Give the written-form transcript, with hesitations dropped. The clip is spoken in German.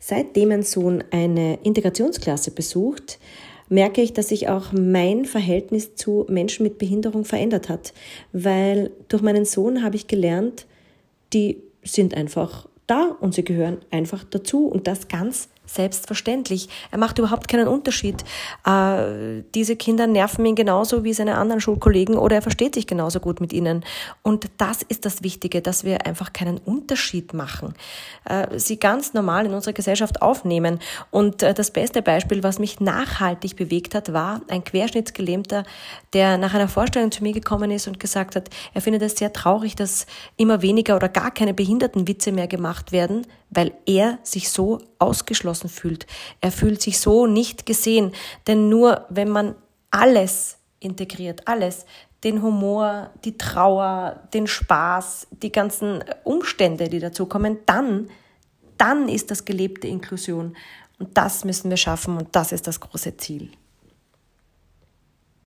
Seitdem mein Sohn eine Integrationsklasse besucht, merke ich, dass sich auch mein Verhältnis zu Menschen mit Behinderung verändert hat. Weil durch meinen Sohn habe ich gelernt, die sind einfach da und sie gehören einfach dazu und das ganz selbstverständlich. Er macht überhaupt keinen Unterschied. Diese Kinder nerven ihn genauso wie seine anderen Schulkollegen oder er versteht sich genauso gut mit ihnen. Und das ist das Wichtige, dass wir einfach keinen Unterschied machen. Sie ganz normal in unsere Gesellschaft aufnehmen. Und das beste Beispiel, was mich nachhaltig bewegt hat, war ein Querschnittsgelähmter, der nach einer Vorstellung zu mir gekommen ist und gesagt hat, er findet es sehr traurig, dass immer weniger oder gar keine Behindertenwitze mehr gemacht werden, weil er sich so ausgeschlossen fühlt. Er fühlt sich so nicht gesehen. Denn nur wenn man alles integriert, alles, den Humor, die Trauer, den Spaß, die ganzen Umstände, die dazukommen, dann ist das gelebte Inklusion. Und das müssen wir schaffen und das ist das große Ziel.